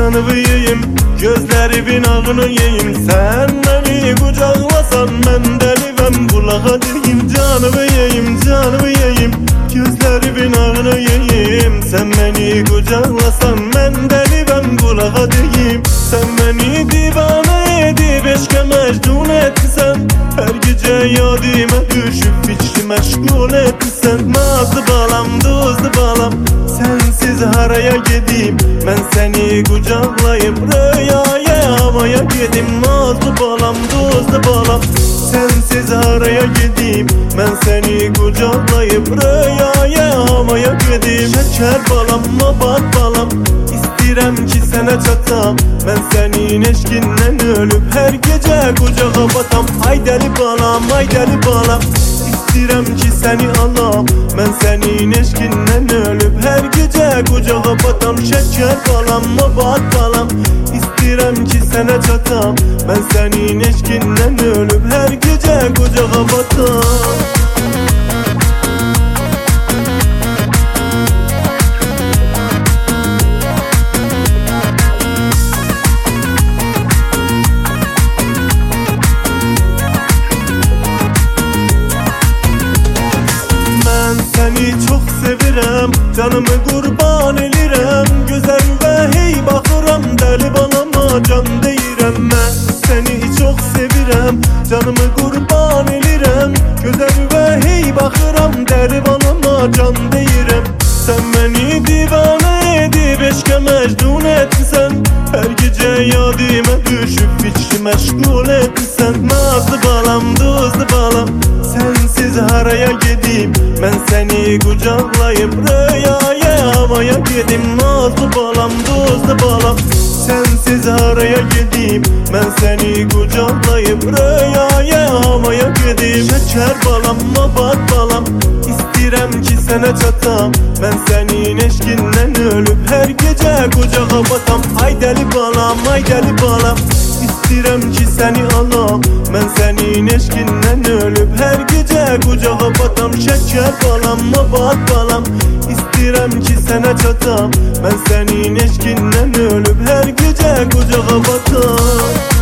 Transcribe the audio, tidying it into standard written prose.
canımı yiyeyim, gözlerimin ağını yiyeyim. Sen beni kucaklasan ben delivem, kulağa diyeyim. Canımı yiyeyim, canımı yiyeyim, gözlerimin ağını yiyeyim. Sen beni kucaklasan ben delivem, kulağa diyeyim. Sen beni divane edip eşke mecnun etsen, her gece yadıma düşüp içli meşgul etsen. Nazlı balam, tuzlu balam, sensiz haraya gideyim, ben seni kucaklayıp rüyaya havaya gideyim. Nazlı balam, tuzlu balam, sensiz haraya gideyim, ben seni kucaklayıp rüyaya havaya gideyim. Şeker balam, mabat balam, İstirem ki sana çatam, ben senin eşkinden ölüp her gece kucağa batam. Ay deli balam, ay deli balam, İstirem ki seni alam, ben senin eşkinden ölüp her gece kucağa batam. Şeker balam, mabat balam, İstirem ki sana çatam, ben senin eşkinden ölüp her gece kucağa batam. Seni çok sevirem, canımı kurban elirem. Güzel ve hey bakıram, deli balama can deyirem. Ben seni çok sevirem, canımı kurban elirem. Güzel ve hey bakıram, deli balama can deyirem. Sen beni divane edip eşke mecnun etsen, her gece yadıma düşüp içli meşgul etsen. Nazlı balam, tuzlu balam, sensiz haraya gideyim, ben seni kucaklayıp rüyaya havaya gideyim. Nazlı balam, tuzlu balam, sensiz haraya gideyim, ben seni kucaklayıp rüyaya havaya gideyim. Şeker balam, mabat balam, İstirem ki sana çatam, ben senin eşkinden ölüp her gece kucağa batam. Ay deli balam, ay deli balam, İstirem ki seni alam, ben senin eşkinden ölüp her gece kucağa batam. Şeker balam, mabat balam, İstirem ki sana çatam, ben senin eşkinden ölüp her gece kucağa batam.